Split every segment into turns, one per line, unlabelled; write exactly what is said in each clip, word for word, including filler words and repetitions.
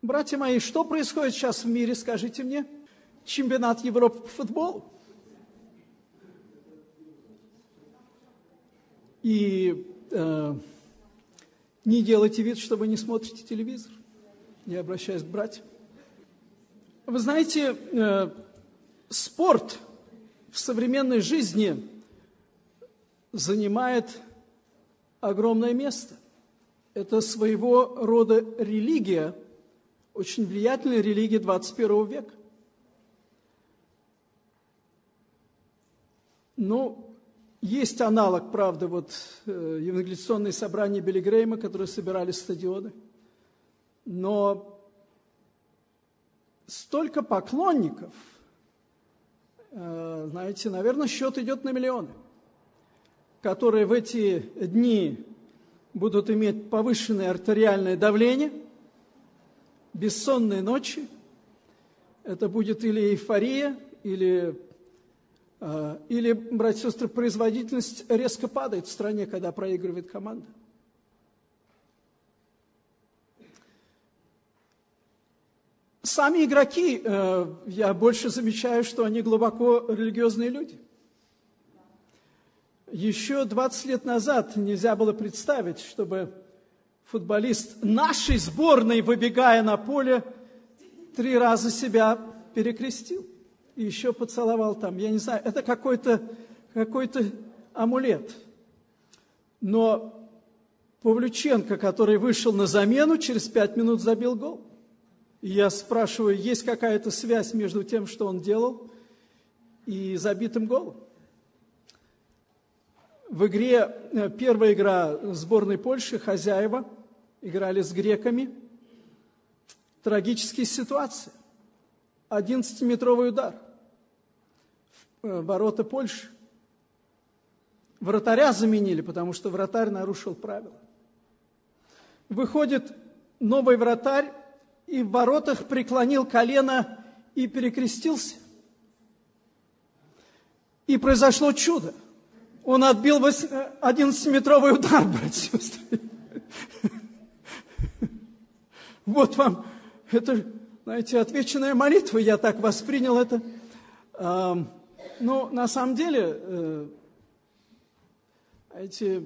Братья мои, что происходит сейчас в мире, скажите мне? Чемпионат Европы по футболу. И э, не делайте вид, что вы не смотрите телевизор. Я обращаюсь к братьям. Вы знаете, э, спорт в современной жизни занимает огромное место. Это своего рода религия, очень влиятельная религия двадцать первого века. Ну, есть аналог, правда, вот э, евангелизационные собрания Билли Грэйма, которые собирали стадионы. Но столько поклонников, э, знаете, наверное, счет идет на миллионы, которые в эти дни будут иметь повышенное артериальное давление, бессонные ночи. Это будет или эйфория, или... Или, братья и сестры, производительность резко падает в стране, когда проигрывает команда. Сами игроки, я больше замечаю, что они глубоко религиозные люди. Еще двадцать лет назад нельзя было представить, чтобы футболист нашей сборной, выбегая на поле, три раза себя перекрестил. И еще поцеловал там, я не знаю, это какой-то какой-то амулет. Но Павлюченко, который вышел на замену, через пять минут забил гол. И я спрашиваю, есть какая-то связь между тем, что он делал, и забитым голом? В игре, первая игра сборной Польши, хозяева, играли с греками. Трагические ситуации. одиннадцатиметровый удар в ворота Польши. Вратаря заменили, потому что вратарь нарушил правила. Выходит новый вратарь и в воротах преклонил колено и перекрестился. И произошло чудо. Он отбил одиннадцатиметровый удар, братья и сестры. Вот вам это... Знаете, отвеченная молитва, я так воспринял это. Но на самом деле, эти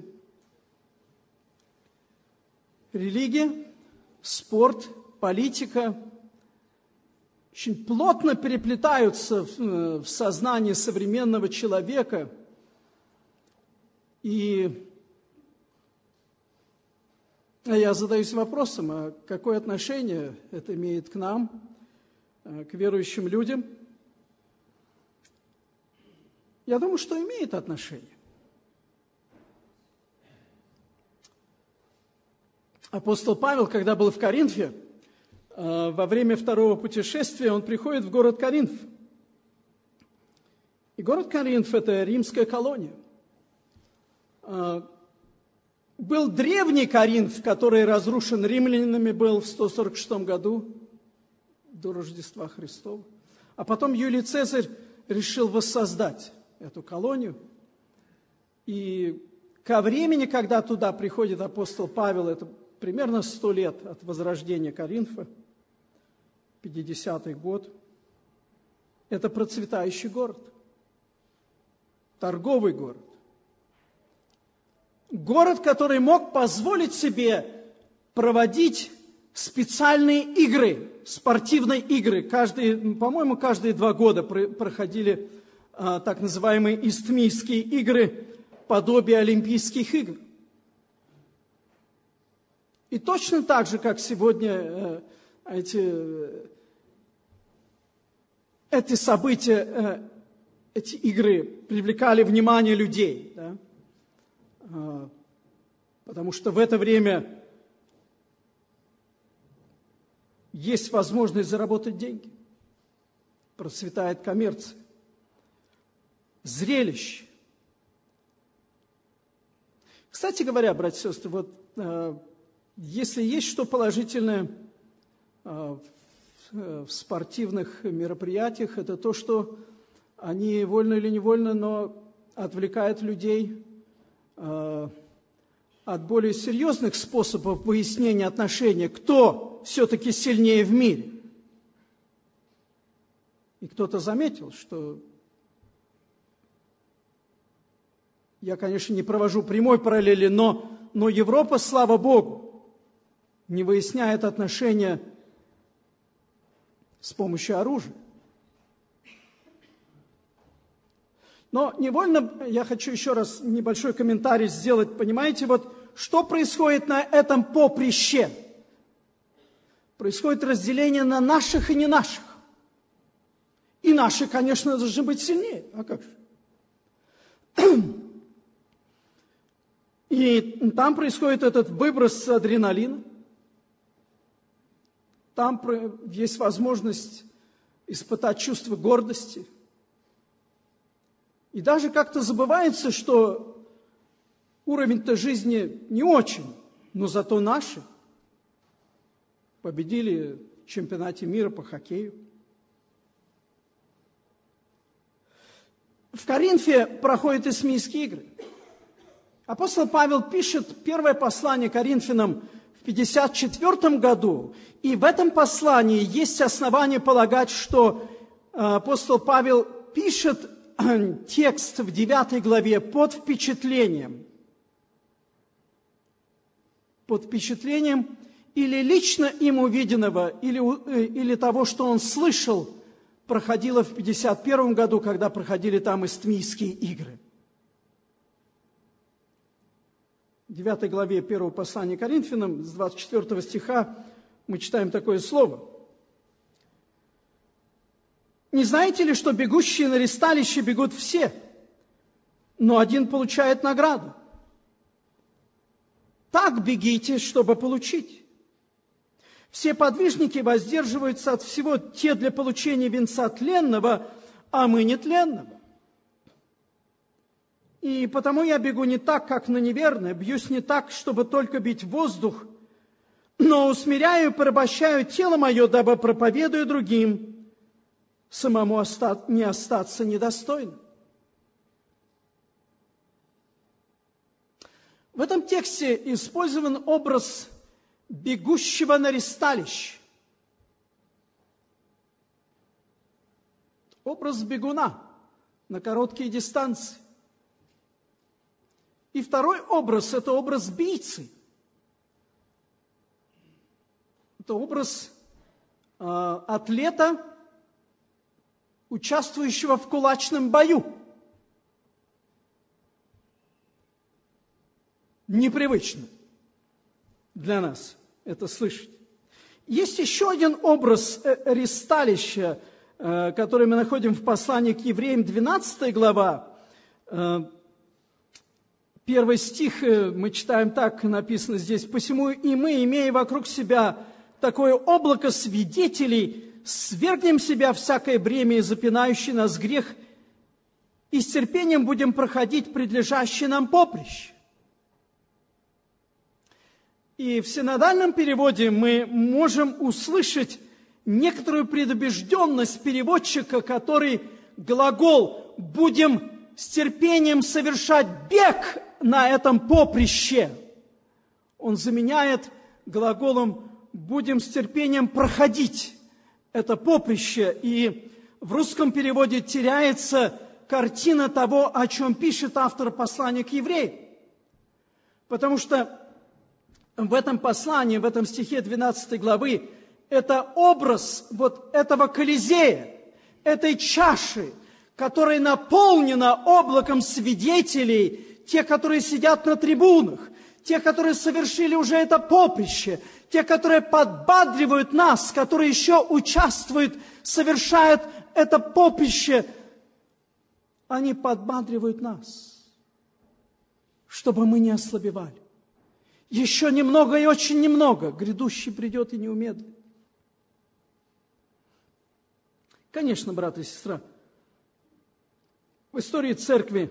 религия, спорт, политика очень плотно переплетаются в сознании современного человека. И я задаюсь вопросом, а какое отношение это имеет к нам, к верующим людям? Я думаю, что имеет отношение. Апостол Павел, когда был в Коринфе, во время второго путешествия, он приходит в город Коринф. И город Коринф – это римская колония. Был древний Коринф, который разрушен римлянами был в сто сорок шестом году до Рождества Христова. А потом Юлий Цезарь решил воссоздать эту колонию. И ко времени, когда туда приходит апостол Павел, это примерно сто лет от возрождения Коринфа, пятидесятый год, это процветающий город, торговый город. Город, который мог позволить себе проводить специальные игры, спортивные игры. Каждые, по-моему, каждые два года проходили а, так называемые Истмийские игры, подобие Олимпийских игр. И точно так же, как сегодня э, эти, эти события, э, эти игры привлекали внимание людей, да? Потому что в это время есть возможность заработать деньги. Процветает коммерция. Зрелище. Кстати говоря, братья и сестры, вот э, если есть что положительное э, в, в спортивных мероприятиях, это то, что они вольно или невольно, но отвлекают людей от более серьезных способов выяснения отношений, кто кто все-таки сильнее в мире? И кто-то заметил, что я, конечно, не провожу прямой параллели, но, но Европа, слава Богу, не выясняет отношения с помощью оружия. Но невольно я хочу еще раз небольшой комментарий сделать. Понимаете, вот что происходит на этом поприще? Происходит разделение на наших и не наших. И наши, конечно, должны быть сильнее. А как же? И там происходит этот выброс адреналина. Там есть возможность испытать чувство гордости. И даже как-то забывается, что уровень-то жизни не очень, но зато наши победили в чемпионате мира по хоккею. В Коринфе проходят Исмийские игры. Апостол Павел пишет первое послание Коринфянам в пятьдесят четвёртом году, и в этом послании есть основания полагать, что апостол Павел пишет текст в девятой главе под впечатлением. Под впечатлением или лично им увиденного, или, или того, что он слышал, проходило в пятьдесят первом году, когда проходили там Исмийские игры. В девятой главе первого послания Коринфянам, с двадцать четвёртого стиха, мы читаем такое слово. «Не знаете ли, что бегущие на ристалище бегут все, но один получает награду? Так бегите, чтобы получить. Все подвижники воздерживаются от всего, те для получения венца тленного, а мы нетленного. И потому я бегу не так, как на неверное, бьюсь не так, чтобы только бить воздух, но усмиряю и порабощаю тело мое, дабы проповедую другим, самому не остаться недостойным». В этом тексте использован образ бегущего на ристалище. Образ бегуна на короткие дистанции. И второй образ – это образ бийцы. Это образ э, атлета, участвующего в кулачном бою. Непривычно для нас это слышать. Есть еще один образ ристалища, который мы находим в послании к евреям, двенадцатая глава. Первый стих мы читаем так, написано здесь: «Посему и мы, имея вокруг себя такое облако свидетелей, свергнем себя всякое бремя и запинающий нас грех, и с терпением будем проходить предлежащее нам поприще». И в синодальном переводе мы можем услышать некоторую предубежденность переводчика, который глагол «будем с терпением совершать бег на этом поприще», он заменяет глаголом «будем с терпением проходить это поприще». И в русском переводе теряется картина того, о чем пишет автор послания к евреям. Потому что в этом послании, в этом стихе двенадцатой главы, это образ вот этого Колизея, этой чаши, которая наполнена облаком свидетелей, те, которые сидят на трибунах, те, которые совершили уже это поприще, те, которые подбадривают нас, которые еще участвуют, совершают это поприще, они подбадривают нас, чтобы мы не ослабевали. Еще немного и очень немного, грядущий придет и не умедлит. Конечно, брат и сестра, в истории церкви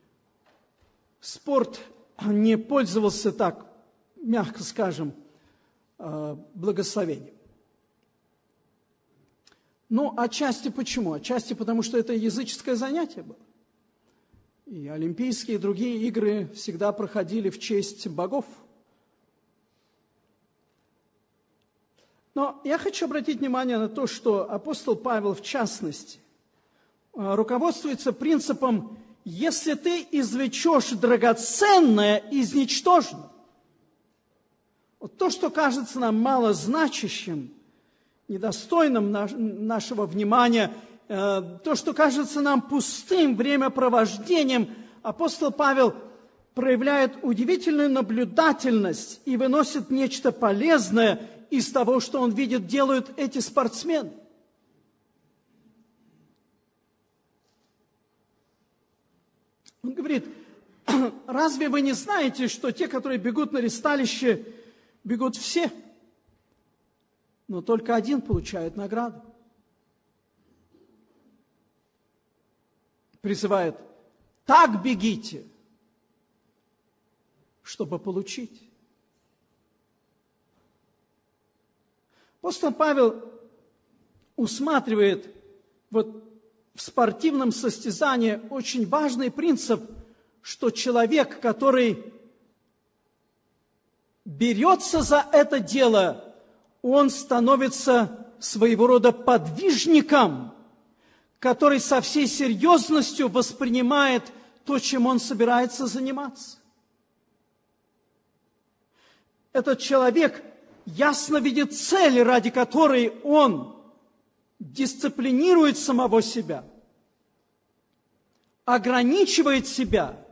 спорт не пользовался так, мягко скажем, благословением. Ну, отчасти почему? Отчасти потому, что это языческое занятие было. И олимпийские и другие игры всегда проходили в честь богов. Но я хочу обратить внимание на то, что апостол Павел, в частности, руководствуется принципом: если ты извлечешь драгоценное из ничтожного, вот то, что кажется нам малозначащим, недостойным нашего внимания, то, что кажется нам пустым времяпровождением, апостол Павел проявляет удивительную наблюдательность и выносит нечто полезное из того, что он видит, делают эти спортсмены. Он говорит: разве вы не знаете, что те, которые бегут на ресталище, бегут все, но только один получает награду? Призывает: так бегите, чтобы получить. Апостол Павел усматривает вот в спортивном состязании очень важный принцип, что человек, который берется за это дело, он становится своего рода подвижником, который со всей серьезностью воспринимает то, чем он собирается заниматься. Этот человек ясно видит цель, ради которой он дисциплинирует самого себя, ограничивает себя,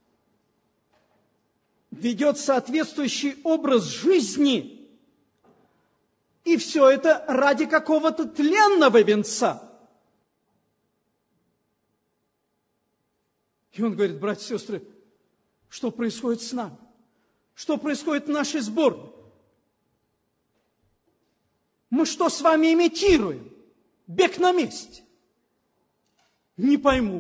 ведет соответствующий образ жизни, и все это ради какого-то тленного венца. И он говорит: братья и сестры, что происходит с нами? Что происходит в нашей сборной? Мы что с вами имитируем? Бег на месте? Не пойму.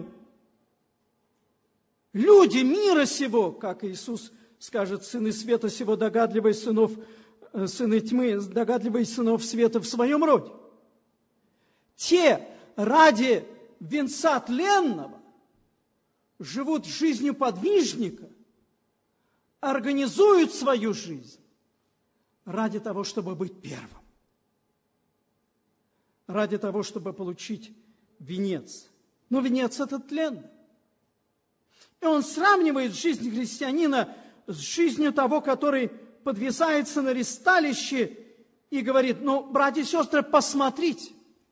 Люди мира сего, как Иисус скажет: сыны света сего, догадливые сынов, сыны тьмы, догадливые сынов света в своем роде. Те ради венца тленного живут жизнью подвижника, организуют свою жизнь ради того, чтобы быть первым, ради того, чтобы получить венец. Но венец – это тленный. И он сравнивает жизнь христианина с жизнью того, который подвязается на ресталище и говорит: ну, братья и сестры, посмотрите,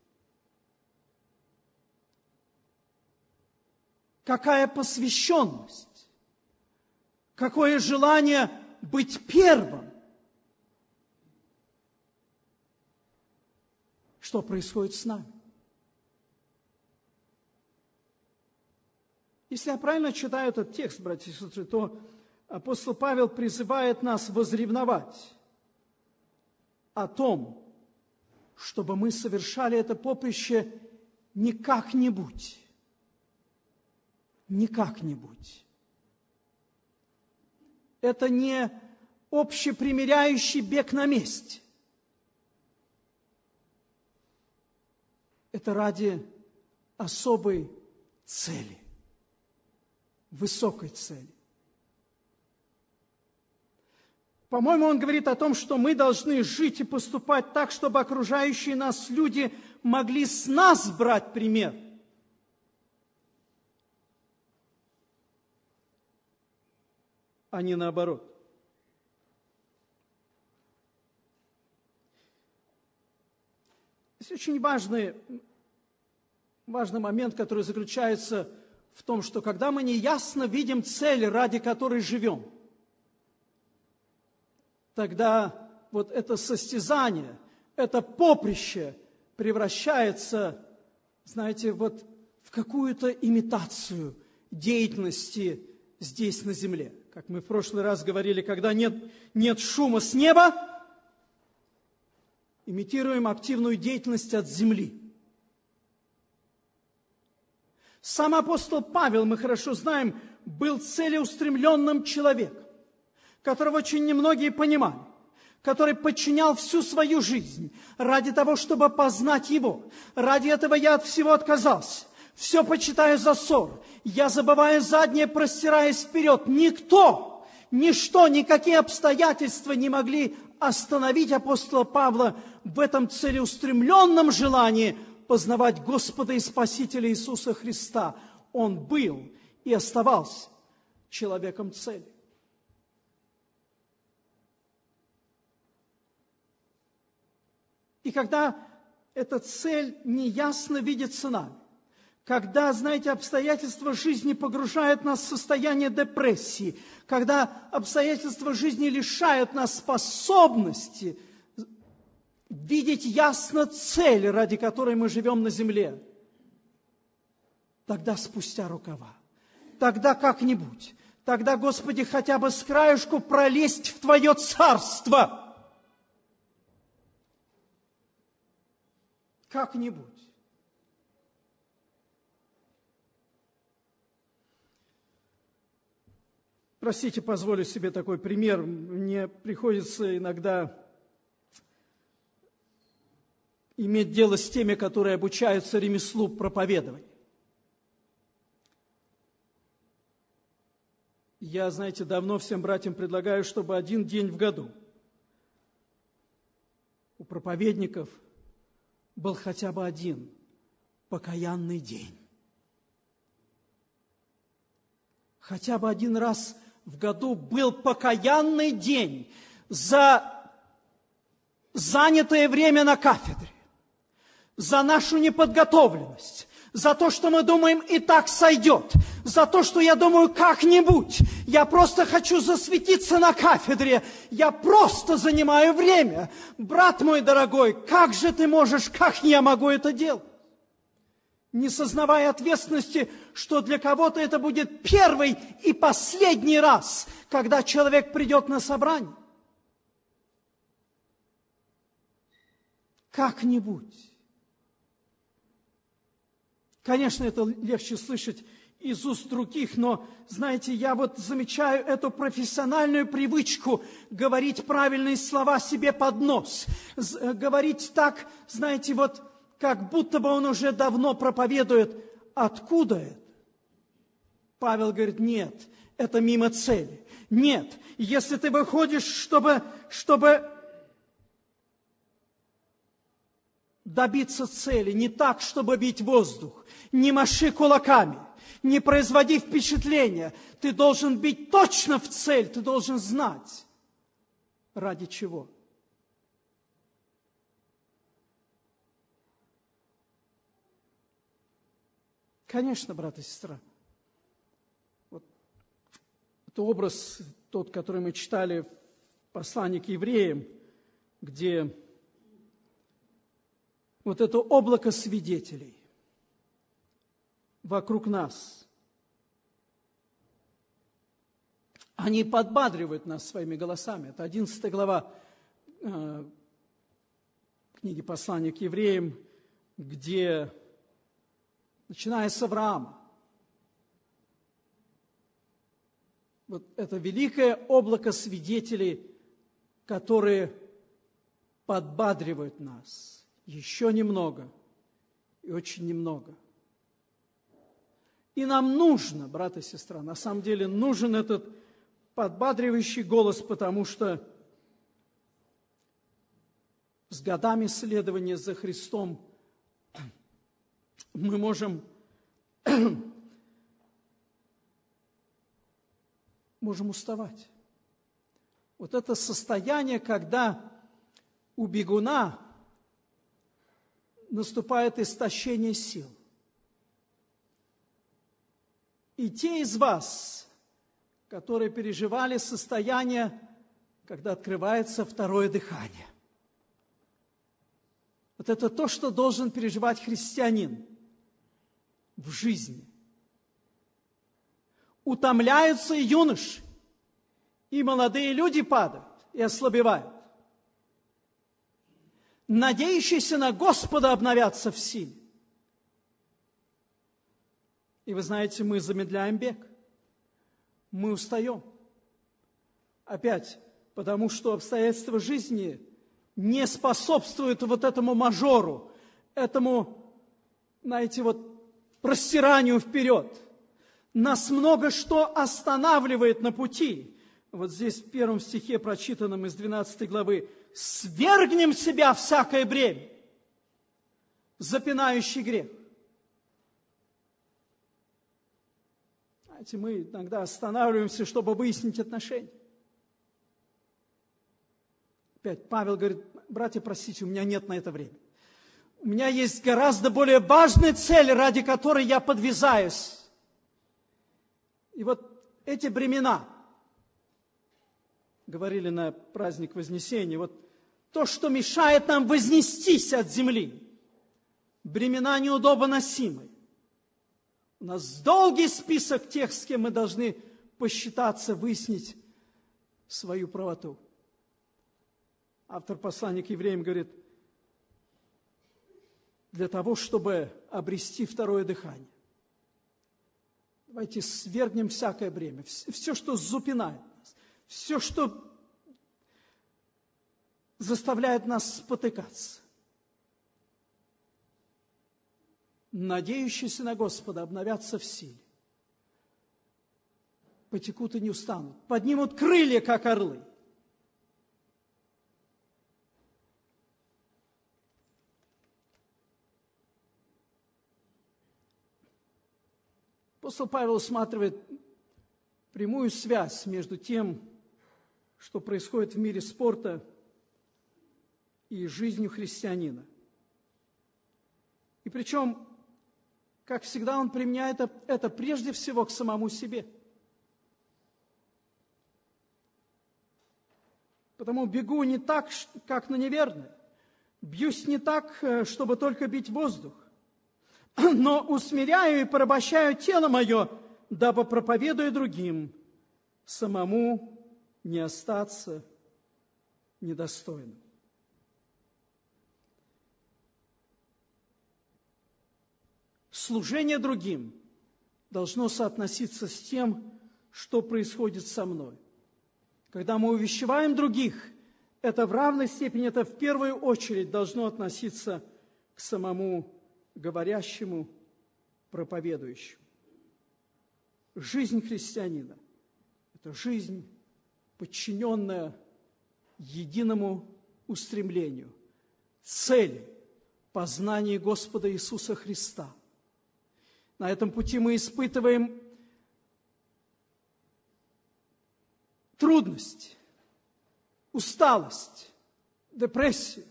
какая посвященность, какое желание быть первым. Что происходит с нами? Если я правильно читаю этот текст, братья и сестры, то апостол Павел призывает нас возревновать о том, чтобы мы совершали это поприще не как-нибудь, не как-нибудь. Это не общепримиряющий бег на месте. Это ради особой цели, высокой цели. По-моему, он говорит о том, что мы должны жить и поступать так, чтобы окружающие нас люди могли с нас брать пример. А не наоборот. Есть очень важный, важный момент, который заключается в том, что когда мы неясно видим цель, ради которой живем, тогда вот это состязание, это поприще превращается, знаете, вот в какую-то имитацию деятельности здесь на земле. Как мы в прошлый раз говорили, когда нет, нет шума с неба, имитируем активную деятельность от земли. Сам апостол Павел, мы хорошо знаем, был целеустремленным человеком, которого очень немногие понимали, который подчинял всю свою жизнь ради того, чтобы познать Его. Ради этого я от всего отказался. Все почитаю за ссор. Я забываю заднее, простираясь вперед. Никто, ничто, никакие обстоятельства не могли остановить апостола Павла в этом целеустремленном желании познавать Господа и Спасителя Иисуса Христа, он был и оставался человеком цели. И когда эта цель неясно видится нами, когда, знаете, обстоятельства жизни погружают нас в состояние депрессии, когда обстоятельства жизни лишают нас способности видеть ясно цель, ради которой мы живем на земле, тогда спустя рукава, тогда как-нибудь, тогда, Господи, хотя бы с краешку пролезть в Твое царство. Как-нибудь. Простите, позволю себе такой пример. Мне приходится иногда иметь дело с теми, которые обучаются ремеслу проповедования. Я, знаете, давно всем братьям предлагаю, чтобы один день в году у проповедников был хотя бы один покаянный день. Хотя бы один раз в году был покаянный день за занятое время на кафедре, за нашу неподготовленность, за то, что мы думаем, и так сойдет, за то, что я думаю, как-нибудь, я просто хочу засветиться на кафедре, я просто занимаю время. Брат мой дорогой, как же ты можешь, как я могу это делать? Не сознавая ответственности, что для кого-то это будет первый и последний раз, когда человек придет на собрание. Как-нибудь. Конечно, это легче слышать из уст других, но, знаете, я вот замечаю эту профессиональную привычку говорить правильные слова себе под нос, говорить так, знаете, вот как будто бы он уже давно проповедует. Откуда это? Павел говорит, нет, это мимо цели. Нет, если ты выходишь, чтобы, чтобы добиться цели, не так, чтобы бить воздух, не маши кулаками, не производи впечатления. Ты должен бить точно в цель, ты должен знать, ради чего. Конечно, брат и сестра. Вот это образ, тот, который мы читали в послании к евреям, где вот это облако свидетелей вокруг нас, они подбадривают нас своими голосами. Это одиннадцатая глава э, книги послания к евреям, где, начиная с Авраама, вот это великое облако свидетелей, которые подбадривают нас. Еще немного и очень немного. И нам нужно, брат и сестра, на самом деле нужен этот подбадривающий голос, потому что с годами следования за Христом мы можем, можем уставать. Вот это состояние, когда у бегуна наступает истощение сил. И те из вас, которые переживали состояние, когда открывается второе дыхание. Вот это то, что должен переживать христианин в жизни. Утомляются и юноши, и молодые люди падают и ослабевают. Надеющиеся на Господа обновятся в силе. И вы знаете, мы замедляем бег. Мы устаем. Опять, потому что обстоятельства жизни не способствуют вот этому мажору, этому, знаете, вот простиранию вперед. Нас много что останавливает на пути. Вот здесь в первом стихе, прочитанном из двенадцатой главы, свергнем с себя всякое бремя, запинающий грех. Знаете, мы иногда останавливаемся, чтобы выяснить отношения. Опять Павел говорит: братья, простите, у меня нет на это времени. У меня есть гораздо более важная цель, ради которой я подвязаюсь. И вот эти бремена, говорили на праздник Вознесения, вот то, что мешает нам вознестись от земли, бремена неудобоносимые. У нас долгий список тех, с кем мы должны посчитаться, выяснить свою правоту. Автор послания к евреям говорит: для того, чтобы обрести второе дыхание, давайте свергнем всякое бремя, все, что запинает нас, все, что заставляет нас спотыкаться. Надеющиеся на Господа обновятся в силе, потекут и не устанут, поднимут крылья, как орлы. Апостол Павел усматривает прямую связь между тем, что происходит в мире спорта, и жизнью христианина. И причем, как всегда, он применяет это, это прежде всего к самому себе. Потому бегу не так, как на неверное, бьюсь не так, чтобы только бить воздух, но усмиряю и порабощаю тело мое, дабы, проповедуя другим, самому не остаться недостойным. Служение другим должно соотноситься с тем, что происходит со мной. Когда мы увещеваем других, это в равной степени, это в первую очередь должно относиться к самому говорящему, проповедующему. Жизнь христианина – это жизнь, подчиненная единому устремлению, цели познания Господа Иисуса Христа. На этом пути мы испытываем трудность, усталость, депрессию.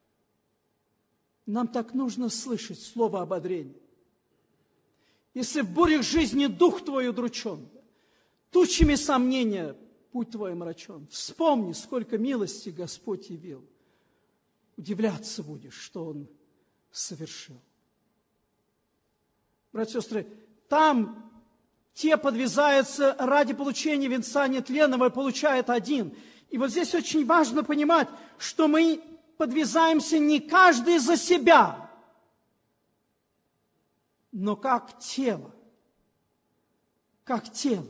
Нам так нужно слышать слово ободрения. Если в бурях жизни дух твой удручен, тучами сомнения путь твой омрачен, вспомни, сколько милости Господь явил. Удивляться будешь, что Он совершил. Братья и сестры, там те подвязаются ради получения венца нетленного и получают один. И вот здесь очень важно понимать, что мы подвязаемся не каждый за себя, но как тело. Как тело.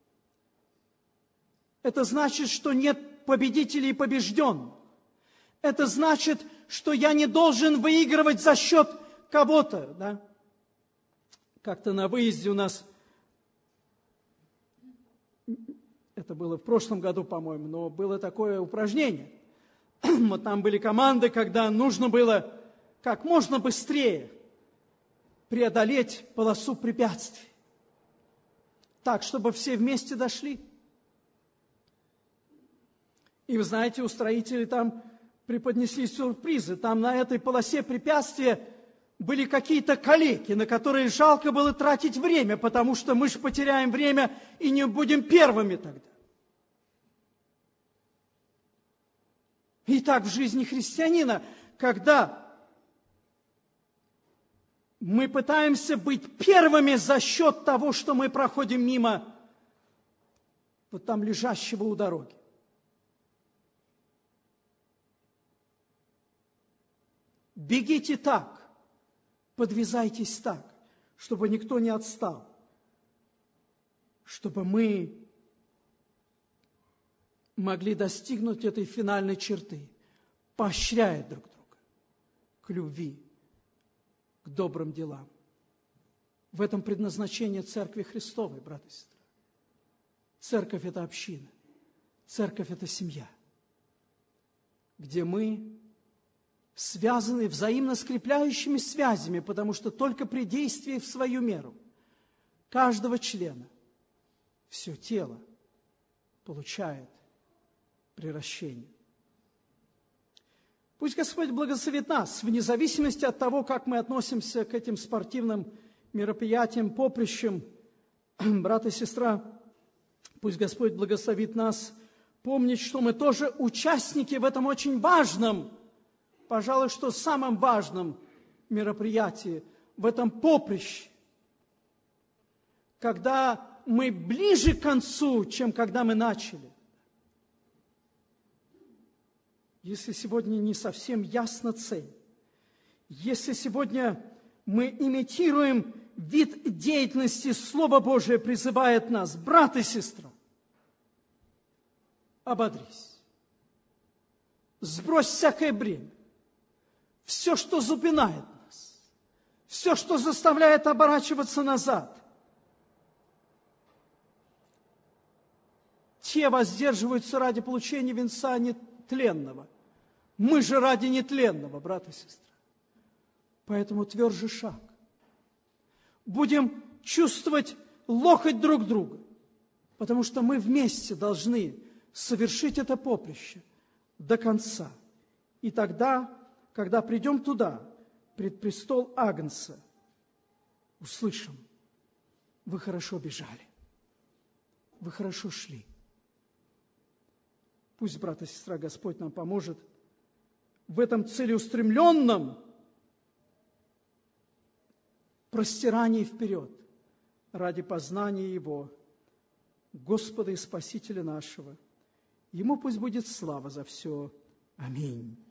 Это значит, что нет победителей и побежденных. Это значит, что я не должен выигрывать за счет кого-то, да? Как-то на выезде у нас, это было в прошлом году, по-моему, но было такое упражнение. Вот там были команды, когда нужно было как можно быстрее преодолеть полосу препятствий, так, чтобы все вместе дошли. И вы знаете, устроители там преподнесли сюрпризы. Там на этой полосе препятствия были какие-то калеки, на которые жалко было тратить время, потому что мы же потеряем время и не будем первыми тогда. И так в жизни христианина, когда мы пытаемся быть первыми за счет того, что мы проходим мимо вот там лежащего у дороги. Бегите так. Подвязайтесь так, чтобы никто не отстал, чтобы мы могли достигнуть этой финальной черты, поощряя друг друга к любви, к добрым делам. В этом предназначение Церкви Христовой, братья и сестры. Церковь – это община, церковь – это семья. где мы связаны взаимно скрепляющими связями, потому что только при действии в свою меру каждого члена все тело получает приращение. Пусть Господь благословит нас, вне зависимости от того, как мы относимся к этим спортивным мероприятиям, поприщам. Брат и сестра, пусть Господь благословит нас помнить, что мы тоже участники в этом очень важном, пожалуй, что самом важном мероприятии, в этом поприще, когда мы ближе к концу, чем когда мы начали. Если сегодня не совсем ясна цель, если сегодня мы имитируем вид деятельности, Слово Божие призывает нас, брат и сестра, ободрись, сбрось всякое бремя, все, что запинает нас, все, что заставляет оборачиваться назад. Те воздерживаются ради получения венца нетленного. Мы же ради нетленного, брат и сестра. Поэтому тверже шаг. Будем чувствовать локоть друг друга, потому что мы вместе должны совершить это поприще до конца. И тогда, когда придем туда, пред престол Агнца, услышим: вы хорошо бежали, вы хорошо шли. Пусть, брат и сестра, Господь нам поможет в этом целеустремленном простирании вперед ради познания Его, Господа и Спасителя нашего. Ему пусть будет слава за все. Аминь.